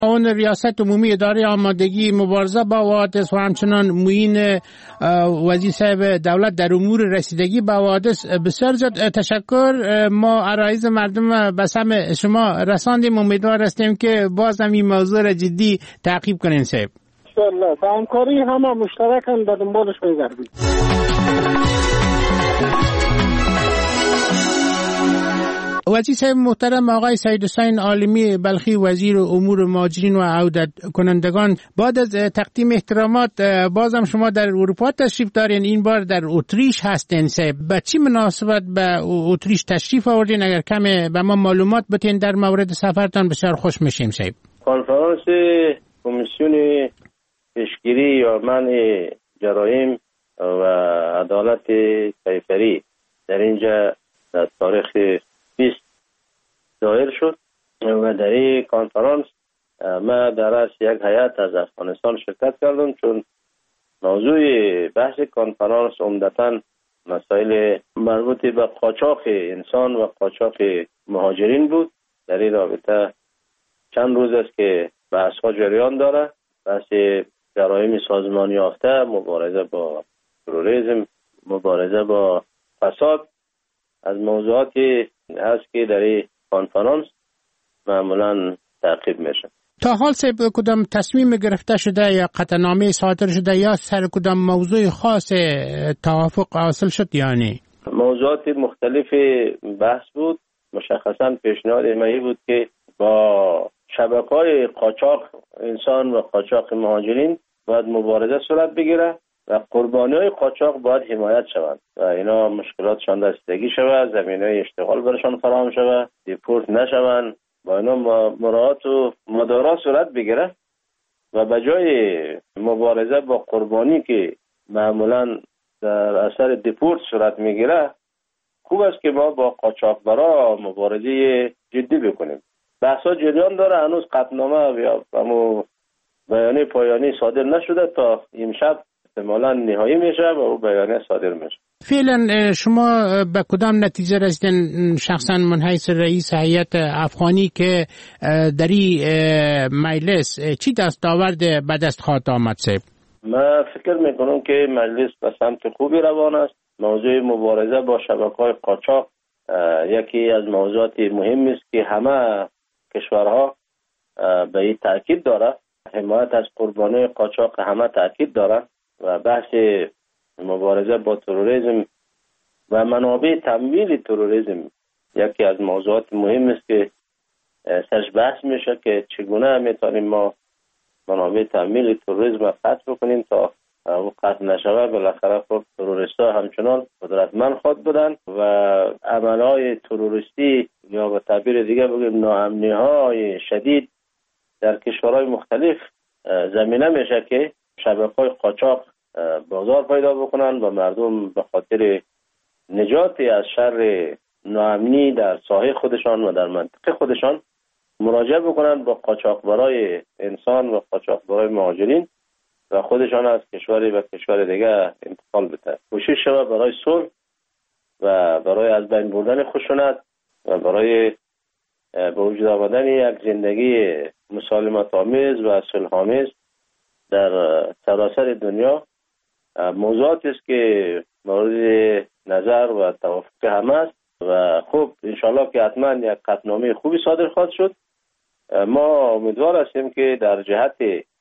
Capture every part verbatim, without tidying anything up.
اون ریاست عمومی اداره آمادگی مبارزه با حوادث و همچنان معین وزیر صاحب دولت در امور رسیدگی با حوادث، بسیار زیاد تشکر. ما عرایض مردم به سمع شما رساندیم، امیدوار هستیم که باز هم این موضوع را جدی تعقیب کنین صاحب. انشالله همکاری همه مشترکاً به دنبالش می‌گردیم. وزیر صاحب محترم آقای سید حسین عالمی بلخی، وزیر امور مهاجرین و عودت کنندگان، بعد از تقدیم احترامات بازم شما در اروپا تشریف دارین، این بار در اتریش هستین صاحب. به چی مناسبت به اتریش تشریف آوردین؟ اگر کم به ما معلومات بتین در مورد سفرتان بسیار خوش میشیم صاحب. کنفرانس کمیسیون پیشگیری یا منع جرایم و عدالت کیفری در اینجا در تاریخ بیست دایر شد و در این کنفرانس ما در از یک هیئت از افغانستان شرکت کردم، چون موضوع بحث کنفرانس عمدتاً مسائل مربوط به قاچاق انسان و قاچاق مهاجرین بود. در این رابطه چند روز است که بحث ها جریان داره، بحث جرایم سازمانی یافته، مبارزه با تروریسم، مبارزه با فساد از موضوعاتی هست که در این کنفرانس معمولا تعقیب میشه. تا حال صاحب کدام تصمیم گرفته شده یا قطعنامه صادر شده یا سر کدام موضوع خاص توافق حاصل شد یا نه؟ موضوعات مختلف بحث بود. مشخصا پیشنهاد ما بود که با شبکه‌های قاچاق انسان و قاچاق مهاجرین باید مبارزه صورت بگیره و قربانی‌های قاچاق باید حمایت شوند و اینا مشکلاتشان رسیدگی شود، زمینه‌های اشتغال برشان فراهم شود، دیپورت نشوند، با اینا مراعات و مدارا صورت بگیره و به جای مبارزه با قربانی که معمولا در اثر دیپورت صورت میگیره، خوب است که ما با قاچاقبرا مبارزه جدی بکنیم. بحثا جریان داره، هنوز قطعنامه یا همون بیانیه پایانی صادر نشده، تا امشب احتمالاً نهایی میشه و او بیانیه صادر میشه. فعلا شما به کدام نتیجه رسیدین شخصا من حیث رئیس هیئت افغانی که در این مجلس چی دستاورد به دست خواهد آمد صاحب؟ من فکر میکنم که مجلس به سمت خوبی روان است. موضوع مبارزه با شبکه‌های قاچاق یکی از موضوعات مهم است که همه کشورها به این تاکید داره. حمایت از قربانی قاچاق همه تاکید داره و بحث مبارزه با تروریسم و منابع تمویل تروریسم یکی از موضوعات مهم است که سرش بحث میشه که چگونه میتونیم ما منابع تمویل تروریسم رو قطع بکنیم تا او قطع نشوه. بالاخره خب تروریست‌ها همچنان قدرتمند خود بودن و عملهای تروریستی یا به تعبیر دیگه بگیم ناامنی‌های شدید در کشورهای مختلف زمینه میشه که شبکه‌های قاچاق بازار پیدا بکنن و مردم به خاطر نجاتی از شر ناامنی در ساحه خودشان و در منطقه خودشان مراجعه بکنن با قاچاقبرای انسان و قاچاقبرای مهاجرین و خودشان از کشوری به کشور دیگه انتقال بده. کوشش شود برای صلح و برای از بین بردن خشونت و برای به وجود آمدن یک زندگی مسالمت آمیز و صلح آمیز در سراسر دنیا. موضوعاتی است که مورد نظر و توافق همه است و خوب انشالله که حتما یک قطعنامه خوبی صادر خواهد شد. ما امیدوار هستیم که در جهت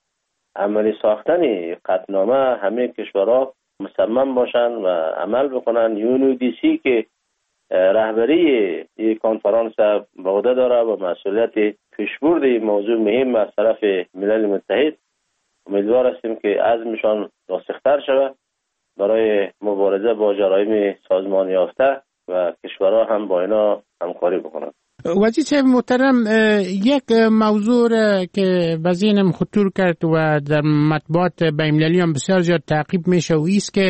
عملی ساختن قطعنامه همه کشورها مصمم باشند و عمل بکنن. یونو دی سی که رهبری این کنفرانس به عهده داره و مسئولیت پیشبرد این موضوع مهم از طرف ملل متحد، امیدوار هستیم که عزمشان راسختر شود برای مبارزه با جرایم سازمانی یافته و کشورها هم با اینا همکاری بکنند. وزیر صاحب محترم، یک موضوع که به ذهنم خطور کرد و در مطبوعات بین‌المللی هم بسیار زیاد تعقیب میشه و ایست که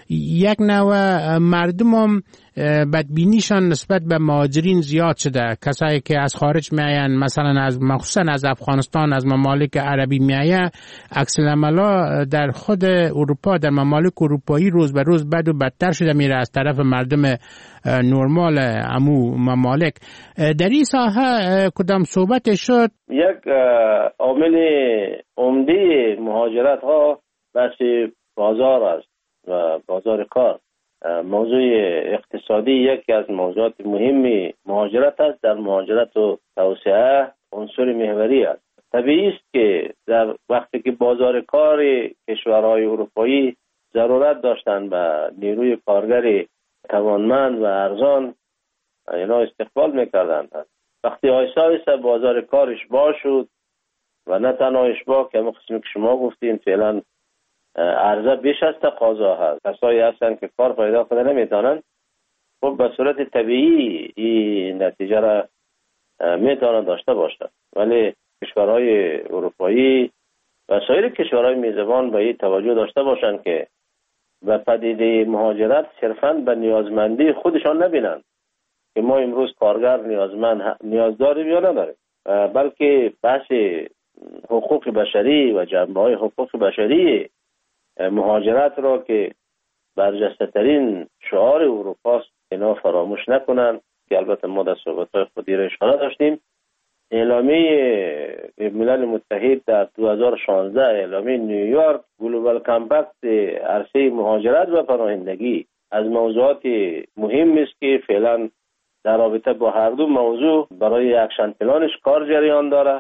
یک نوع مردم هم بدبینیشان نسبت به مهاجرین زیاد شده. کسایی که از خارج میاین، مثلا از مخصوصا از افغانستان، از ممالک عربی میاین، عکس العملا در خود اروپا، در ممالک اروپایی روز به روز بد و بدتر شده میره از طرف مردم نرمال امو ممالک. در این ساحه کدام صحبت شد؟ یک عامل عمده مهاجرت ها بحث بازار است و بازار کار. موضوع اقتصادی یکی از موضوعات مهمی مهاجرت است. در مهاجرت و توسعه عنصر محوری است. طبیعی است که در وقتی که بازار کار کشورهای اروپایی ضرورت داشتند به نیروی کارگر توانمند و ارزان، اینا استقبال میکردند. وقتی آیسته آیسته بازار کار اشباع شد و نه تنها اشباع که همون قسمی که شما گفتین فعلا عرضه بیش از تقاضا هست، کسایی هستند که کار پیدا کنه نمیتونن، خب به صورت طبیعی این نتیجه را میتونن داشته باشد. ولی کشورهای اروپایی و سایر کشورهای میزبان به این توجه داشته باشند که به پدیده مهاجرت صرفاً به نیازمندی خودشان نبینند که ما امروز کارگر نیازمند نیاز داریم یا نداریم، بلکه بحث حقوق بشری و جنبه‌های حقوق بشری مهاجرت را که برجسته ترین شعار اروپاست اینا فراموش نکنند. که البته ما در صحبت‌های خودی را اشاره داشتیم. اعلامیه ملل متحد در دو هزار و شانزده، اعلامیه نیویورک گلوبال کامپکت عرصه مهاجرت و پناهندگی از موضوعات مهم است که فعلا در رابطه با هر دو موضوع برای اکشن پلانش کار جریان داره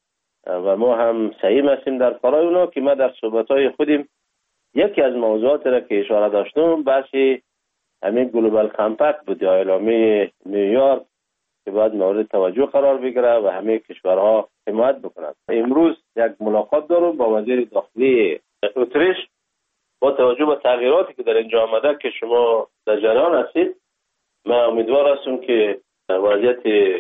و ما هم سعی هستیم در کارهای اونا که ما در صحبت‌های خودیم یکی از موضوعات را که اشاره داشتم بحث همین گلوبال کامپکت بود، اعلامیه نیویورک که باید مورد توجه قرار بگیره و همه کشورها حمایت بکنند. امروز یک ملاقات دارم با وزیر داخلی اتریش با توجه به تغییراتی که در اینجا آمده که شما در جریان هستید. من امیدوار هستم که وضعیت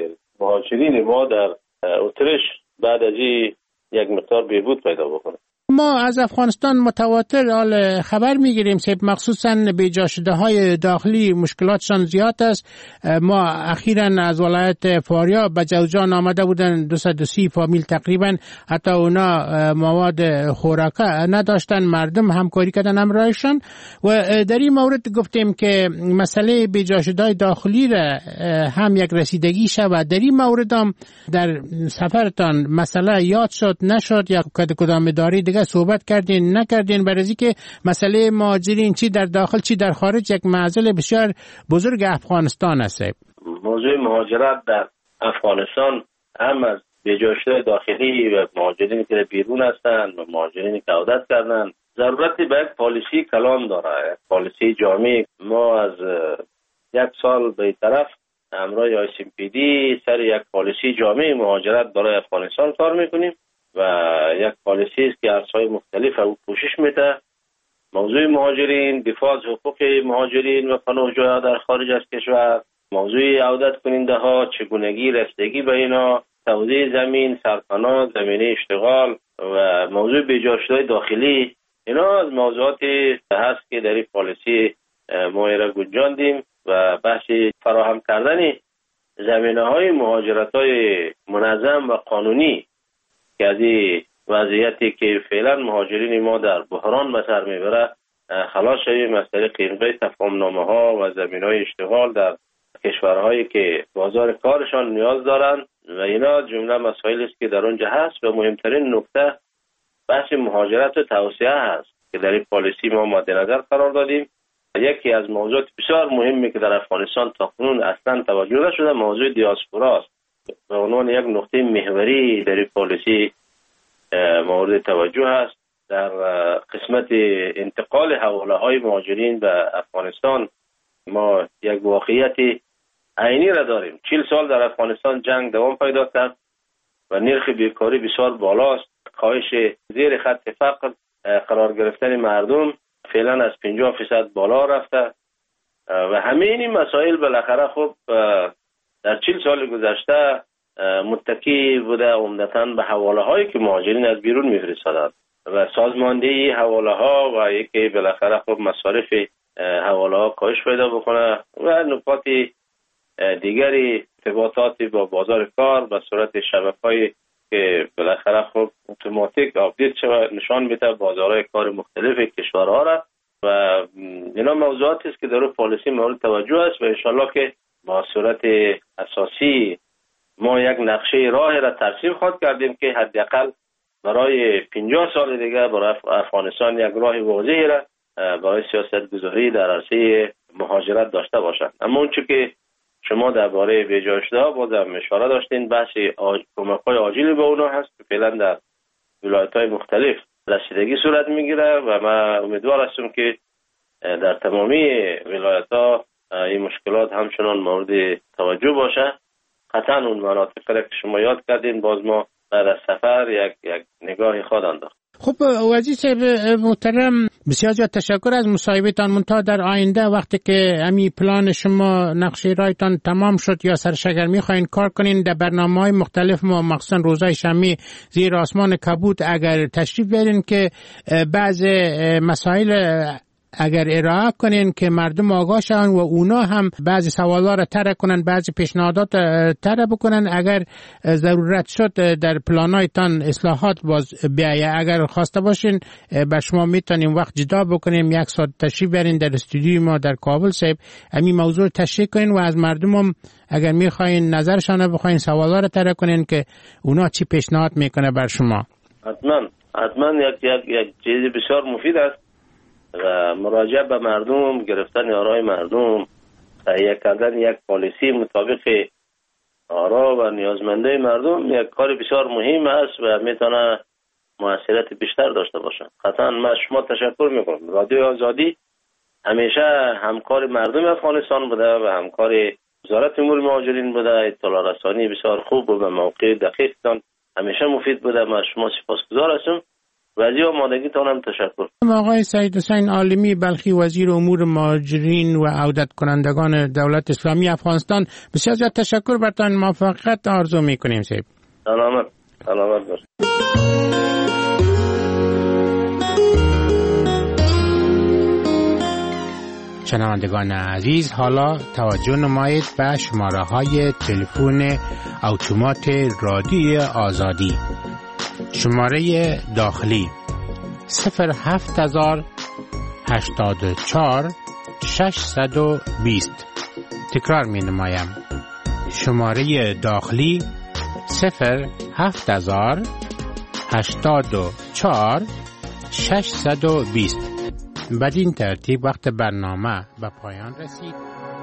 مهاجرین ما در اتریش بعد از این یک مقدار بهبود پیدا بکنه. ما از افغانستان متواتر حال خبر میگیریم که مخصوصاً به جا شده های داخلی مشکلاتشان زیاد است. ما اخیراً از ولایت فاریاب به جوزجان آمده بودن دویست و سی فامیل تقریباً، حتی اونا مواد خوراکه نداشتن، مردم همکاری کردن همراهشان. و در این مورد گفتیم که مسئله به جا شده های داخلی را هم یک رسیدگی شود. در این مورد هم در سفرتان مسئله یاد شد نشد یا کدام اداره دیگه صحبت کردین نکردین؟ برای که مسئله مهاجرین چی در داخل چی در خارج یک معضل بسیار بزرگ افغانستان است. موضوع مهاجرت در افغانستان هم از بجاشته داخلی و مهاجرین که بیرون هستند و مهاجرین که عودت کردن ضرورت به یک پالیسی کلان داره، پالیسی جامع. ما از یک سال به طرف همراه آی سی ام پی دی سر یک پالیسی جامع مهاجرت برای افغانستان کار میکنیم و یک پالیسی است که عرصه‌های مختلف او پوشش میده. موضوع مهاجرین، دفاع از حقوق مهاجرین و پناهجویان در خارج از کشور، موضوع عودت کننده ها، چگونگی رسیدگی به اینا، توزیع زمین، سرپناه، زمینه اشتغال و موضوع بی‌جاشده‌های داخلی، اینا از موضوعاتی هست که در این پالیسی ما را گنجاندیم و بحث فراهم کردن زمینه‌های مهاجرت‌های منظم و قانونی که از این وضعیتی که فعلا مهاجرین ما در بحران به سر میبره خلاص شویم از طریق اینقای تفاهم‌نامه ها و زمینه‌های اشتغال در کشورهایی که بازار کارشان نیاز دارند و اینا جمله مسائلی است که در اونجا هست. و مهمترین نکته بحث مهاجرت و توسعه هست که در این پالیسی ما مد نظر قرار دادیم. یکی از موضوعات بسیار مهمی که در افغانستان تاکنون اصلا توجه نشده موضوع دیاسپورا است. به عنوان یک نقطه محوری در این پالیسی مورد توجه است. در قسمت انتقال حواله های مهاجرین به افغانستان ما یک واقعیت عینی را داریم. چهل سال در افغانستان جنگ دوام پیدا کرد و نرخ بیکاری بسیار بالاست. کاهش زیر خط فقر قرار گرفتن مردم فعلا از پنجاه فیصد بالا رفته و همه این مسائل بالاخره خب در چهل سال گذشته متکی بوده عمدتاً به حواله هایی که مهاجرین از بیرون میفرستادند و سازماندهی حواله ها و یکی بالاخره خب مصارف حواله ها کاهش پیدا بکنه و نکات دیگری ارتباطاتی با بازار کار به صورت شبکه‌ای که بالاخره خب اتوماتیک آپدیت شود نشان میده بازارهای کار مختلف کشورها را و اینا موضوعاتی است که در پالیسی مورد توجه است و ان شاءالله که با صورت اساسی ما یک نقشه راه را ترسیم خواهد کردیم که حداقل برای پنجاه سال دیگه برای افغانستان یک راه واضحی را برای سیاست گذاری در عرصه مهاجرت داشته باشند. اما اون چیزی که شما درباره بیجا شده ها بازم اشاره داشتین بحث آج... کمک‌های عاجل به اونا هست که فعلا در ولایت‌های مختلف رسیدگی صورت میگیره و من امیدوار هستم که در تمامی ولایت‌ها این مشکلات همچنان مورد توجه باشه. قطعا اون مناطق را که شما یاد کردین باز ما بعد از سفر یک یک نگاهی خود انداخت. خب وزیر صاحب محترم بسیار زیاد تشکر از مصاحبه‌تان. منتها در آینده وقتی که امی پلان شما نقشه رایتان تمام شد یا سرشگر می‌خواین کار کنین در برنامه‌های مختلف ما مخصوصا روزهای شنبه زیر آسمان کبود اگر تشریف بیارین که بعض مسائل اگر ارائه کنین که مردم آگاه شون و اونا هم بعضی سوالا را طرح کنن بعضی پیشنهادات طرح بکنن اگر ضرورت شد در پلانایتان اصلاحات باز بیایه اگر خواسته باشین بر شما میتونیم وقت جدا بکنیم یک ساعت تشریف برین در استودیوی ما در کابل صاحب همین موضوع تشریح کنین و از مردم هم اگر میخواین نظرشان بخواین سوالا را طرح کنین که اونا چی پیشنهاد میکنه بر شما. حتما حتما یک یک یک چیز بسیار مفید است و مراجعه به مردم گرفتن آرای مردم تهیه کردن یک پالیسی مطابق آرا و نیازمنده مردم یک کار بسیار مهم است و میتونه موثریت بیشتر داشته باشه. قطعا من شما تشکر میکنم. رادیو آزادی همیشه همکار مردم افغانستان بوده و همکار وزارت امور مهاجرین بوده. اطلاع رسانی بسیار خوب و به موقع دقیقتان همیشه مفید بوده. من شما سپاسگزار هستم. وزیر آمادگیتان هم تشکر. آقای سعید حسین عالمی بلخی وزیر امور مهاجرین و عودت کنندگان دولت اسلامی افغانستان بسیار زیاد تشکر برتان. موفقیت آرزو میکنیم صاحب. سلامت سلامت باشید. شنوندگان عزیز حالا توجه نمایید به شماره های تلفن اتومات رادیو آزادی. شماره داخلی صفر هفت هزار هشتاد و چهار ششصد و بیست. تکرار می نمایم. شماره داخلی صفر هفت هزار هشتاد و چهار ششصد و بیست. بدین ترتیب وقت برنامه به پایان رسید.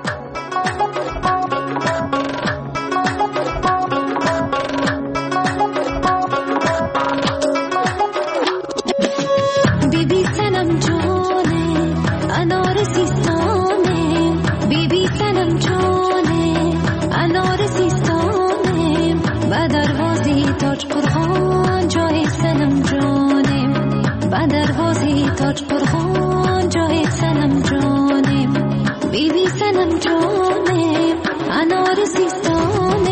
بیبی سنم جانه انار سیستانه بیبی سنم جانه انار سیستانه با دروازی تاج قرآن جای سنم جانه با دروازی تاج قرآن جای سنم جانه بیبی سنم جانه انار سیستانه